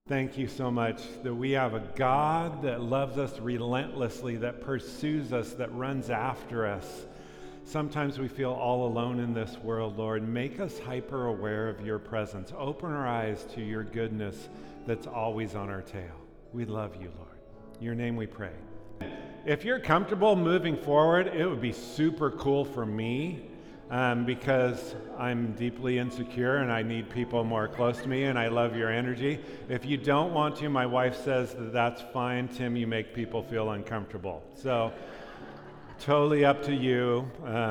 Thank you so much that we have a God that loves us relentlessly, that pursues us, that runs after us. Sometimes we feel all alone in this world, Lord. Make us hyper aware of your presence. Open our eyes to your goodness that's always on our tail. We love you, Lord. In your name we pray. If you're comfortable moving forward, it would be super cool for me because I'm deeply insecure and I need people more close to me, and I love your energy. If you don't want to, my wife says that that's fine. Tim, you make people feel uncomfortable. So totally up to you.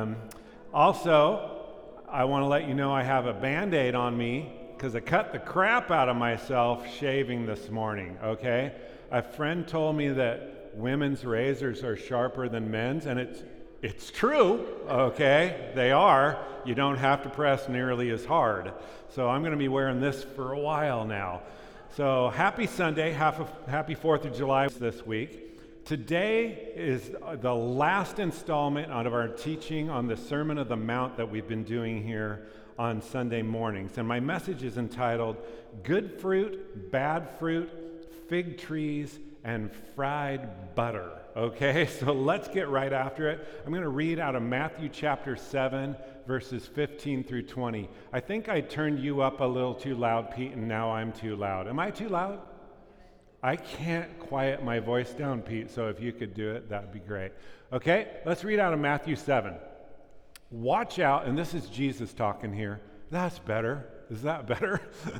Also, I want to let you know I have a Band-Aid on me because I cut the crap out of myself shaving this morning, okay? A friend told me that women's razors are sharper than men's, and it's true, okay? They are. You don't have to press nearly as hard. So I'm going to be wearing this for a while now. So happy Sunday, happy 4th of July this week. Today is the last installment out of our teaching on the Sermon of the Mount that we've been doing here on Sunday mornings. And my message is entitled, Good Fruit, Bad Fruit, Fig Trees, and Fried Butter. Okay, so let's get right after it. I'm going to read out of Matthew chapter 7, verses 15 through 20. I think I turned you up a little too loud, Pete, and now I'm too loud. Am I too loud? I can't quiet my voice down, Pete, so if you could do it, that'd be great. Okay, let's read out of Matthew 7. Watch out, and this is Jesus talking here. That's better. Is that better?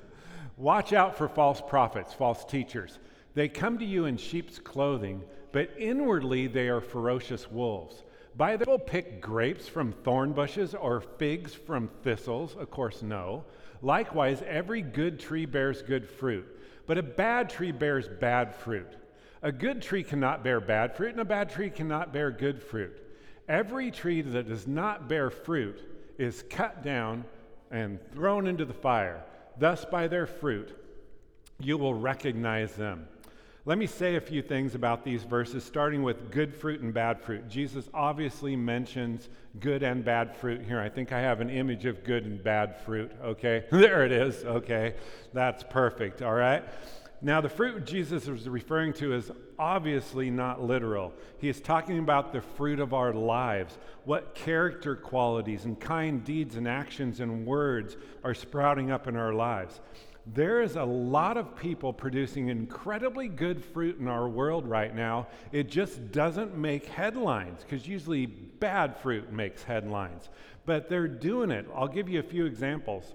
Watch out for false prophets, false teachers. They come to you in sheep's clothing, but inwardly they are ferocious wolves. By their will pick grapes from thorn bushes or figs from thistles? Of course, no. Likewise, every good tree bears good fruit, but a bad tree bears bad fruit. A good tree cannot bear bad fruit, and a bad tree cannot bear good fruit. Every tree that does not bear fruit is cut down and thrown into the fire. Thus, by their fruit, you will recognize them. Let me say a few things about these verses, starting with good fruit and bad fruit. Jesus obviously mentions good and bad fruit here. I think I have an image of good and bad fruit, okay? There it is, okay? That's perfect, all right? Now, the fruit Jesus is referring to is obviously not literal. He is talking about the fruit of our lives, what character qualities and kind deeds and actions and words are sprouting up in our lives. There is a lot of people producing incredibly good fruit in our world right now. It just doesn't make headlines because usually bad fruit makes headlines. But they're doing it. I'll give you a few examples.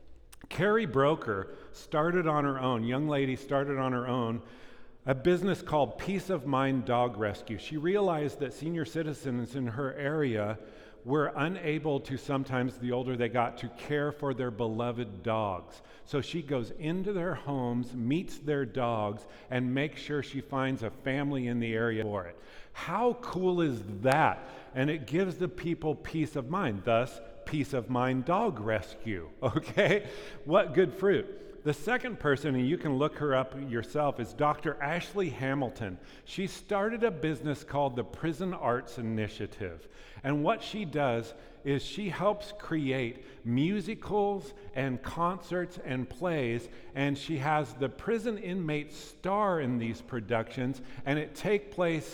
Carrie Broker started on her own, young lady started on her own, a business called Peace of Mind Dog Rescue. She realized that senior citizens in her area were unable to, sometimes the older they got, to care for their beloved dogs. So she goes into their homes, meets their dogs, and makes sure she finds a family in the area for it. How cool is that? And it gives the people peace of mind, thus Peace of Mind Dog Rescue, okay? What good fruit. The second person, and you can look her up yourself, is Dr. Ashley Hamilton. She started a business called the Prison Arts Initiative. And what she does is she helps create musicals and concerts and plays, and she has the prison inmates star in these productions, and it takes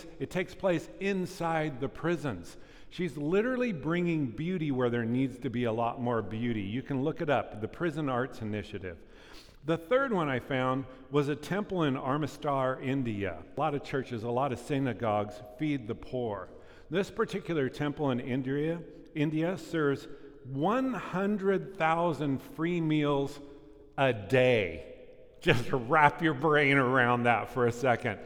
place inside the prisons. She's literally bringing beauty where there needs to be a lot more beauty. You can look it up, the Prison Arts Initiative. The third one I found was a temple in Amritsar, India. A lot of churches, a lot of synagogues feed the poor. This particular temple in India serves 100,000 free meals a day. Just wrap your brain around that for a second.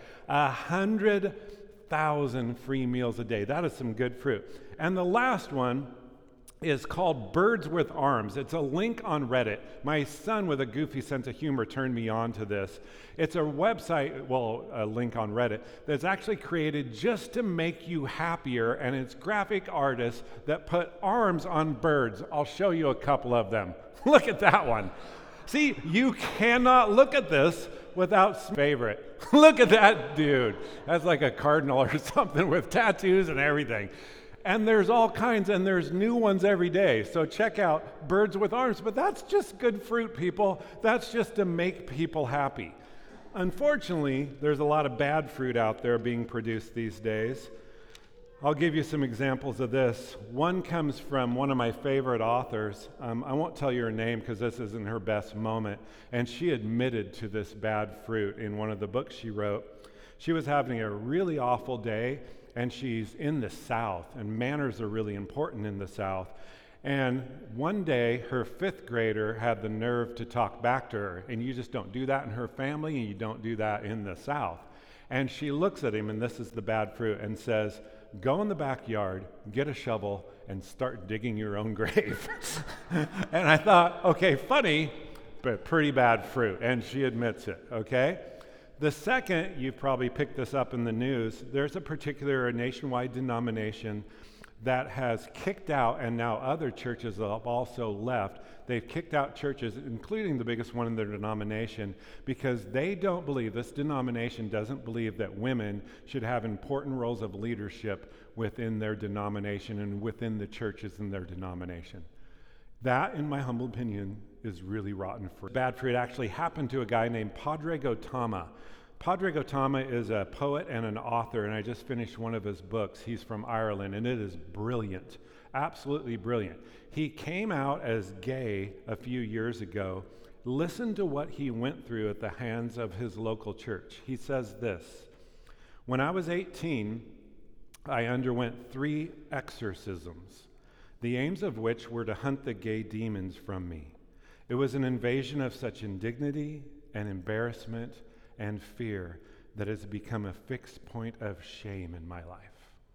100,000 free meals a day. That is some good fruit. And the last one is called Birds with Arms. It's a link on Reddit. My son, with a goofy sense of humor, turned me on to this. It's a website, a link on Reddit, that's actually created just to make you happier, and it's graphic artists that put arms on birds. I'll show you a couple of them. Look at that one. See, you cannot look at this without favorite. Look at that dude. That's like a cardinal or something with tattoos and everything. And there's all kinds, and there's new ones every day. So check out Birds with Arms. But that's just good fruit, people. That's just to make people happy. Unfortunately, there's a lot of bad fruit out there being produced these days. I'll give you some examples of this. One comes from one of my favorite authors. I won't tell you her name because this isn't her best moment. And she admitted to this bad fruit in one of the books she wrote. She was having a really awful day, and she's in the South, and manners are really important in the South. And one day, her fifth grader had the nerve to talk back to her. And you just don't do that in her family, and you don't do that in the South. And she looks at him, and this is the bad fruit, and says, "Go in the backyard, get a shovel, and start digging your own grave." And I thought, okay, funny, but pretty bad fruit. And she admits it, okay? The second, you've probably picked this up in the news, there's a particular nationwide denomination that has kicked out, and now other churches have also left. They've kicked out churches, including the biggest one in their denomination, because they don't believe, this denomination doesn't believe that women should have important roles of leadership within their denomination and within the churches in their denomination. That, in my humble opinion, is really rotten fruit. Bad fruit actually happened to a guy named Pádraig Ó Tuama. Pádraig Ó Tuama is a poet and an author, and I just finished one of his books. He's from Ireland, and it is brilliant, absolutely brilliant. He came out as gay a few years ago. Listen to what he went through at the hands of his local church. He says this: "When I was 18, I underwent 3 exorcisms, the aims of which were to hunt the gay demons from me. It was an invasion of such indignity and embarrassment and fear that has become a fixed point of shame in my life."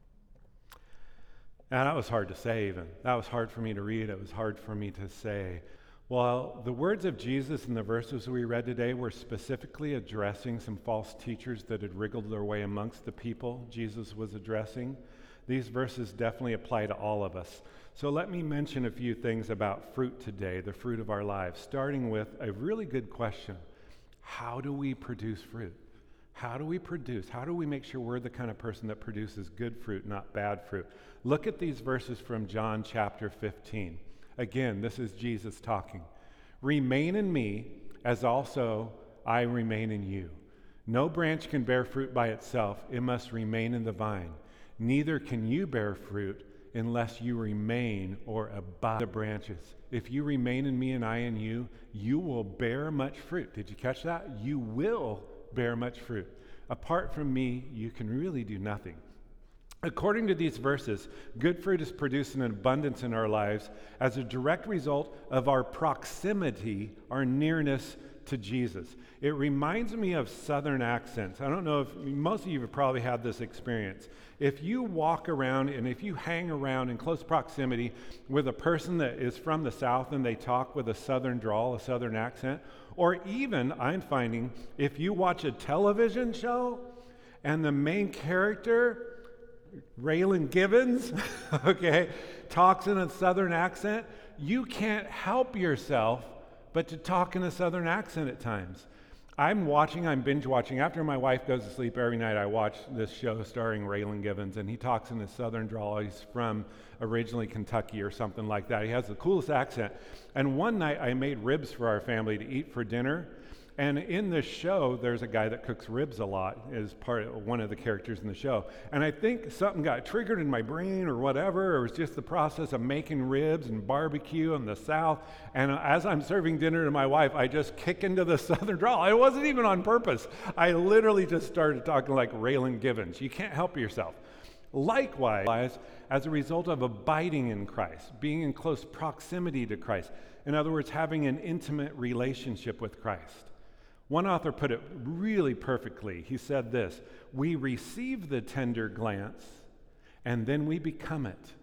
And that was hard to say even. That was hard for me to read. It was hard for me to say. Well, the words of Jesus in the verses we read today were specifically addressing some false teachers that had wriggled their way amongst the people Jesus was addressing. These verses definitely apply to all of us. So let me mention a few things about fruit today, the fruit of our lives, starting with a really good question. How do we produce fruit? How do we produce? How do we make sure we're the kind of person that produces good fruit, not bad fruit? Look at these verses from John chapter 15. Again, this is Jesus talking. "Remain in me, as also I remain in you. No branch can bear fruit by itself. It must remain in the vine. Neither can you bear fruit unless you remain or abide the branches. If you remain in me and I in you, you will bear much fruit." Did you catch that? You will bear much fruit. Apart from me, you can really do nothing. According to these verses, good fruit is produced in abundance in our lives as a direct result of our proximity, our nearness to Jesus. It reminds me of Southern accents. I don't know if most of you have probably had this experience. If you walk around and if you hang around in close proximity with a person that is from the South and they talk with a Southern drawl, a Southern accent, or even, I'm finding, if you watch a television show and the main character, Raylan Givens, okay, talks in a Southern accent, you can't help yourself but to talk in a Southern accent at times. I'm binge watching. After my wife goes to sleep every night, I watch this show starring Raylan Givens, and he talks in a Southern drawl. He's from originally Kentucky or something like that. He has the coolest accent. And one night I made ribs for our family to eat for dinner. And in this show, there's a guy that cooks ribs a lot as part of one of the characters in the show. And I think something got triggered in my brain or whatever, or it was just the process of making ribs and barbecue in the South. And as I'm serving dinner to my wife, I just kick into the Southern drawl. It wasn't even on purpose. I literally just started talking like Raylan Givens. You can't help yourself. Likewise, as a result of abiding in Christ, being in close proximity to Christ, in other words, having an intimate relationship with Christ. One author put it really perfectly. He said this: "We receive the tender glance, and then we become it."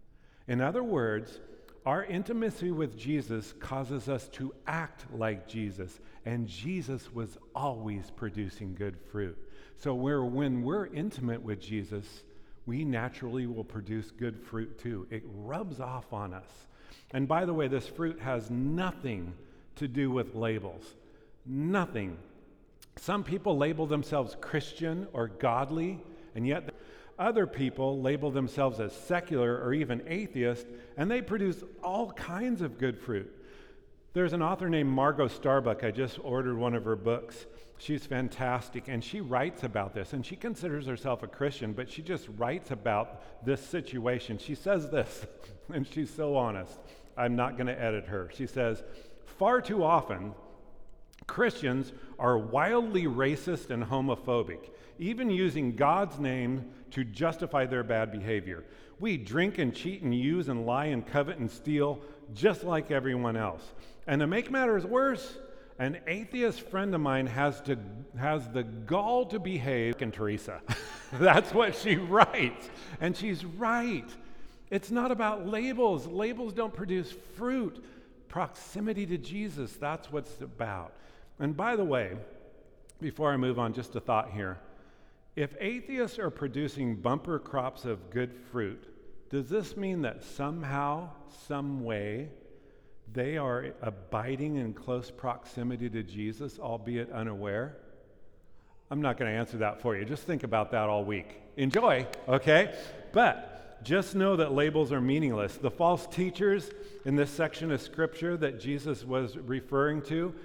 In other words, our intimacy with Jesus causes us to act like Jesus, and Jesus was always producing good fruit. So when we're intimate with Jesus, we naturally will produce good fruit too. It rubs off on us. And by the way, this fruit has nothing to do with labels. Nothing. Some people label themselves Christian or godly, and yet other people label themselves as secular or even atheist, and they produce all kinds of good fruit. There's an author named Margot Starbuck. I just ordered one of her books. She's fantastic, and she writes about this, and she considers herself a Christian, but she just writes about this situation. She says this, and she's so honest. I'm not going to edit her. She says, "Far too often, Christians are wildly racist and homophobic, even using God's name to justify their bad behavior. We drink and cheat and use and lie and covet and steal just like everyone else. And to make matters worse, an atheist friend of mine has the gall to behave like Teresa." That's what she writes. And she's right. It's not about labels. Labels don't produce fruit. Proximity to Jesus, that's what it's about. And by the way, before I move on, just a thought here. If atheists are producing bumper crops of good fruit, does this mean that somehow, some way, they are abiding in close proximity to Jesus, albeit unaware? I'm not going to answer that for you. Just think about that all week. Enjoy, okay? But just know that labels are meaningless. The false teachers in this section of Scripture that Jesus was referring to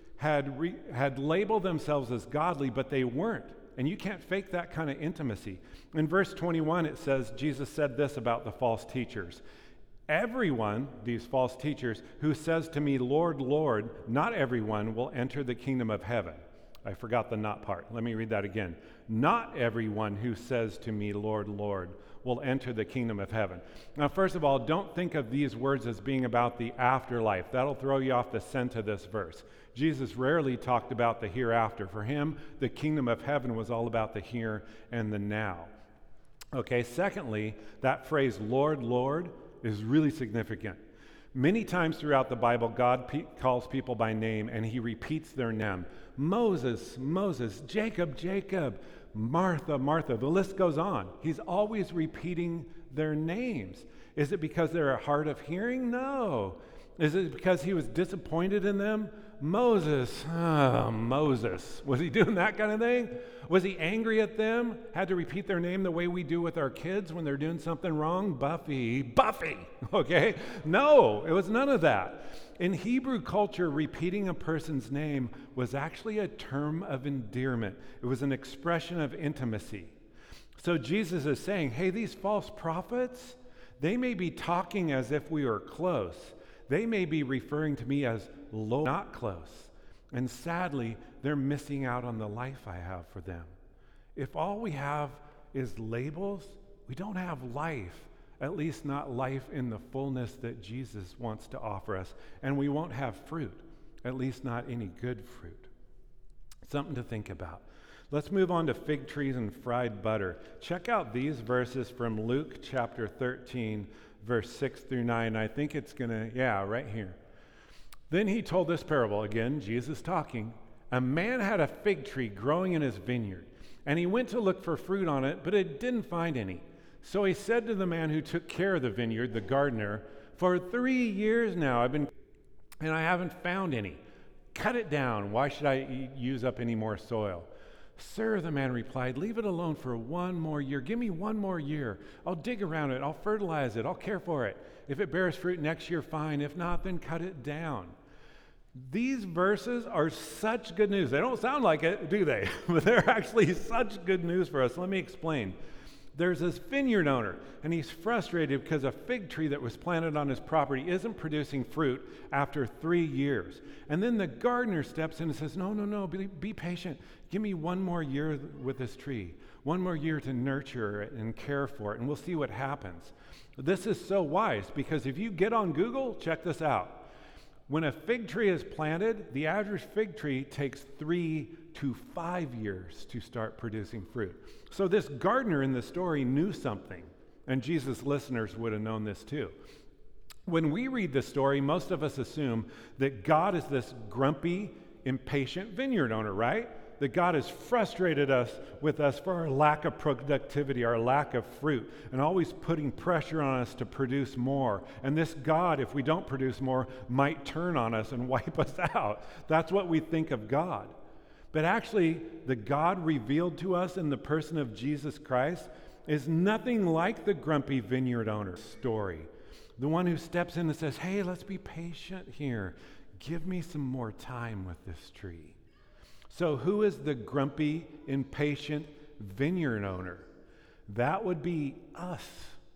had labeled themselves as godly, but they weren't. And you can't fake that kind of intimacy. In verse 21, it says, Jesus said this about the false teachers. "Everyone," these false teachers, "who says to me, 'Lord, Lord,' not everyone will enter the kingdom of heaven." I forgot the not part. Let me read that again. "Not everyone who says to me, 'Lord, Lord,' will enter the kingdom of heaven." Now, first of all, don't think of these words as being about the afterlife. That'll throw you off the scent of this verse. Jesus rarely talked about the hereafter. For him, the kingdom of heaven was all about the here and the now. Okay, secondly, that phrase, "Lord, Lord," is really significant. Many times throughout the Bible, God calls people by name, and he repeats their name. Moses, Moses, Jacob, Jacob, Martha, Martha. The list goes on. He's always repeating their names. Is it because they're hard of hearing? No. Is it because he was disappointed in them? Moses, Moses. Was he doing that kind of thing? Was he angry at them? Had to repeat their name the way we do with our kids when they're doing something wrong? Buffy, Buffy, okay? No, it was none of that. In Hebrew culture, repeating a person's name was actually a term of endearment. It was an expression of intimacy. So Jesus is saying, hey, these false prophets, they may be talking as if we are close. They may be referring to me as low, not close. And sadly, they're missing out on the life I have for them. If all we have is labels, we don't have life, at least not life in the fullness that Jesus wants to offer us. And we won't have fruit, at least not any good fruit. Something to think about. Let's move on to fig trees and fried butter. Check out these verses from Luke chapter 13, verse 6 through 9. I think it's right here. Then he told this parable, again, Jesus talking. A man had a fig tree growing in his vineyard, and he went to look for fruit on it, but it didn't find any. So he said to the man who took care of the vineyard, the gardener, for 3 years now and I haven't found any. Cut it down. Why should I use up any more soil? Sir, the man replied, leave it alone for 1 more year. Give me 1 more year. I'll dig around it. I'll fertilize it. I'll care for it. If it bears fruit next year, fine. If not, then cut it down. These verses are such good news. They don't sound like it, do they? But they're actually such good news for us. Let me explain. There's this vineyard owner, and he's frustrated because a fig tree that was planted on his property isn't producing fruit after 3 years. And then the gardener steps in and says, no, be patient. Give me 1 more year with this tree, 1 more year to nurture it and care for it, and we'll see what happens. This is so wise because if you get on Google, check this out. When a fig tree is planted, the average fig tree takes 3 to 5 years to start producing fruit. So this gardener in the story knew something, and Jesus' listeners would have known this too. When we read this story, most of us assume that God is this grumpy, impatient vineyard owner, right? That God has frustrated with us for our lack of productivity, our lack of fruit, and always putting pressure on us to produce more. And this God, if we don't produce more, might turn on us and wipe us out. That's what we think of God. But actually, the God revealed to us in the person of Jesus Christ is nothing like the grumpy vineyard owner story. The one who steps in and says, hey, let's be patient here. Give me some more time with this tree. So who is the grumpy, impatient vineyard owner? That would be us,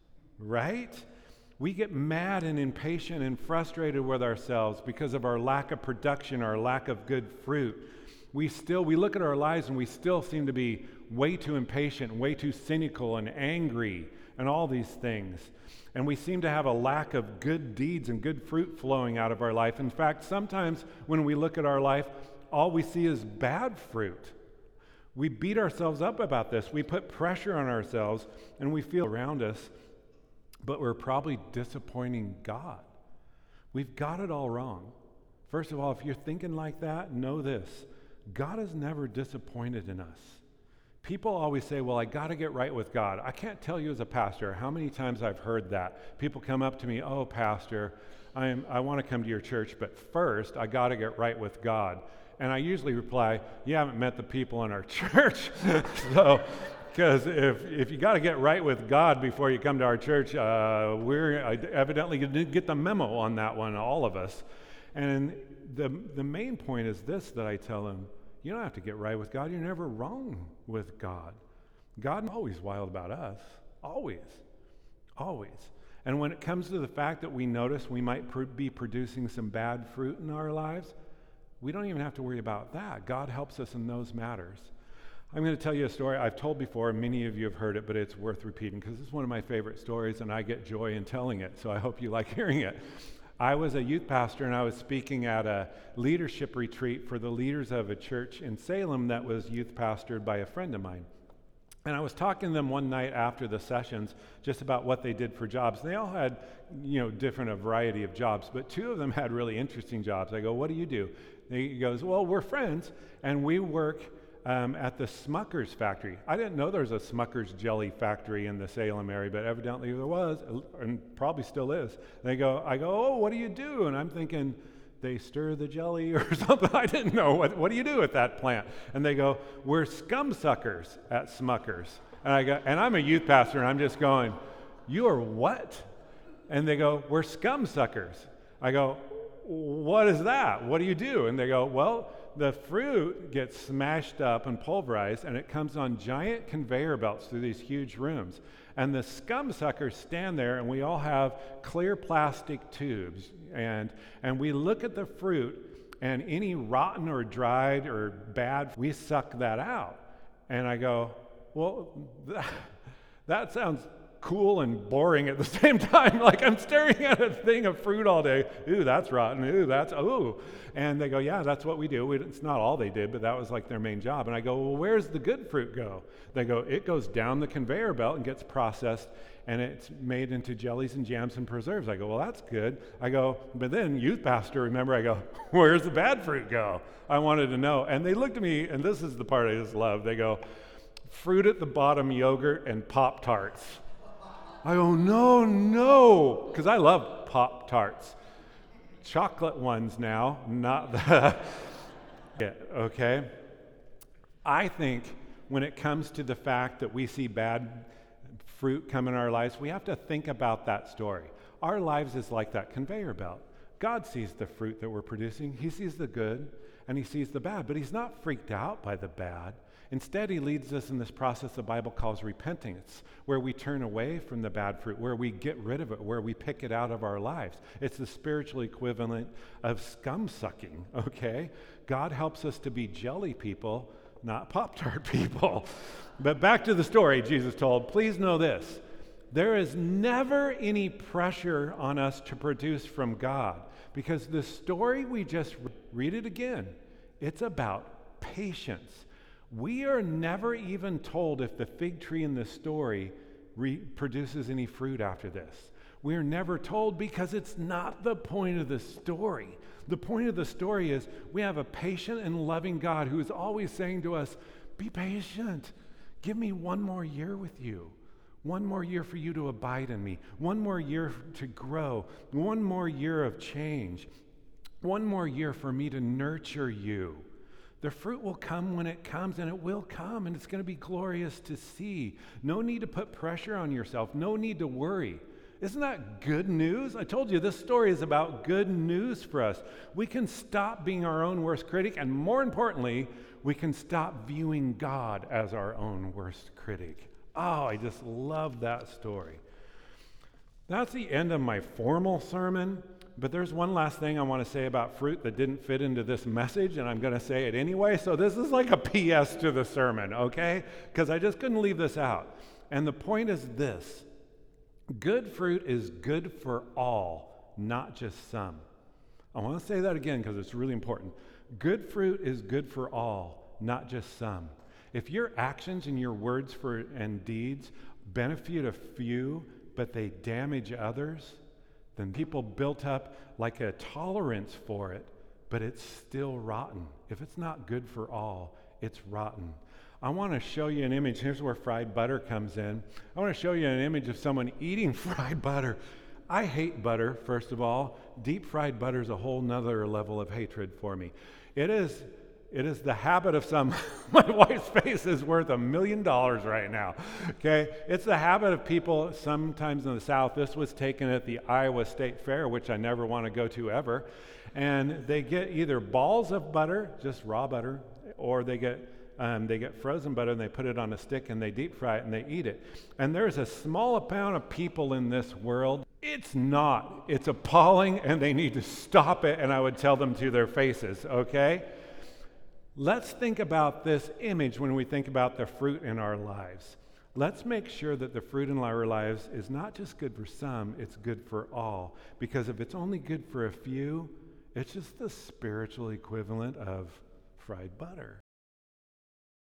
right? We get mad and impatient and frustrated with ourselves because of our lack of production, our lack of good fruit. We look at our lives and we still seem to be way too impatient, way too cynical and angry and all these things. And we seem to have a lack of good deeds and good fruit flowing out of our life. In fact, sometimes when we look at our life, all we see is bad fruit. We beat ourselves up about this. We put pressure on ourselves and we feel around us, but we're probably disappointing God. We've got it all wrong. First of all, if you're thinking like that, know this: God is never disappointed in us. People always say, well, I got to get right with God. I can't tell you as a pastor how many times I've heard that. People come up to me, oh, pastor, I want to come to your church, but first I got to get right with God. And I usually reply, you haven't met the people in our church. So, because if you got to get right with God before you come to our church, we're evidently didn't get the memo on that one, all of us. And the main point is this that I tell them: you don't have to get right with God. You're never wrong with God. God is always wild about us. Always. Always. And when it comes to the fact that we notice we might be producing some bad fruit in our lives, we don't even have to worry about that. God helps us in those matters. I'm going to tell you a story I've told before. Many of you have heard it, but it's worth repeating because it's one of my favorite stories, and I get joy in telling it, so I hope you like hearing it. I was a youth pastor, and I was speaking at a leadership retreat for the leaders of a church in Salem that was youth pastored by a friend of mine. And I was talking to them one night after the sessions just about what they did for jobs. They all had, different, a variety of jobs, but two of them had really interesting jobs. I go, what do you do? He goes, well, we're friends, and we work at the Smucker's factory. I didn't know there was a Smucker's jelly factory in the Salem area, but evidently there was, and probably still is. I go, oh, what do you do? And I'm thinking, they stir the jelly or something. I didn't know. What do you do at that plant? And they go, we're scum suckers at Smucker's. And I go, and I'm a youth pastor, and I'm just going, you are what? And they go, we're scum suckers. I go, what is that? What do you do? And they go, well, the fruit gets smashed up and pulverized, and it comes on giant conveyor belts through these huge rooms. And the scum suckers stand there, and we all have clear plastic tubes. And we look at the fruit, and any rotten or dried or bad, we suck that out. And I go, well, that sounds cool and boring at the same time. Like I'm staring at a thing of fruit all day. Ooh, that's rotten. Ooh. And they go, yeah, that's what we do. It's not all they did, but that was like their main job. And I go, well, where's the good fruit go? They go, it goes down the conveyor belt and gets processed, and it's made into jellies and jams and preserves. I go, well, that's good. I go, but then youth pastor, remember, I go, where's the bad fruit go? I wanted to know. And they looked at me, and this is the part I just love. They go, fruit at the bottom, yogurt, and Pop-Tarts. I go, no, because I love Pop-Tarts. Chocolate ones now, not the... yeah, okay? I think when it comes to the fact that we see bad fruit come in our lives, we have to think about that story. Our lives is like that conveyor belt. God sees the fruit that we're producing. He sees the good, and he sees the bad, but he's not freaked out by the bad. Instead, he leads us in this process the Bible calls repentance, where we turn away from the bad fruit, where we get rid of it, where we pick it out of our lives. It's the spiritual equivalent of scum sucking, okay? God helps us to be jelly people, not Pop-Tart people. But back to the story Jesus told, please know this: there is never any pressure on us to produce from God, because the story we just read it again, it's about patience. We are never even told if the fig tree in the story produces any fruit after this. We are never told because it's not the point of the story. The point of the story is we have a patient and loving God who is always saying to us, be patient. Give me one more year with you. One more year for you to abide in me. One more year to grow. One more year of change. One more year for me to nurture you. The fruit will come when it comes, and it will come, and it's going to be glorious to see. No need to put pressure on yourself. No need to worry. Isn't that good news? I told you this story is about good news for us. We can stop being our own worst critic, and more importantly, we can stop viewing God as our own worst critic. Oh, I just love that story. That's the end of my formal sermon, but there's one last thing I want to say about fruit that didn't fit into this message, and I'm going to say it anyway. So this is like a PS to the sermon, okay? Because I just couldn't leave this out. And the point is this: good fruit is good for all, not just some. I want to say that again because it's really important. Good fruit is good for all, not just some. If your actions and your words and deeds benefit a few, but they damage others, then people built up like a tolerance for it, but it's still rotten. If it's not good for all, it's rotten. I want to show you an image. Here's where fried butter comes in. I want to show you an image of someone eating fried butter. I hate butter, first of all. Deep fried butter is a whole nother level of hatred for me. It is the habit of some, my wife's face is worth $1 million right now, okay? It's the habit of people sometimes in the South. This was taken at the Iowa State Fair, which I never want to go to ever. And they get either balls of butter, just raw butter, or they get frozen butter and they put it on a stick and they deep fry it and they eat it. And there's a small amount of people in this world. It's appalling, and they need to stop it, and I would tell them to their faces, okay? Let's think about this image when we think about the fruit in our lives. Let's make sure that the fruit in our lives is not just good for some, it's good for all. Because if it's only good for a few, it's just the spiritual equivalent of fried butter.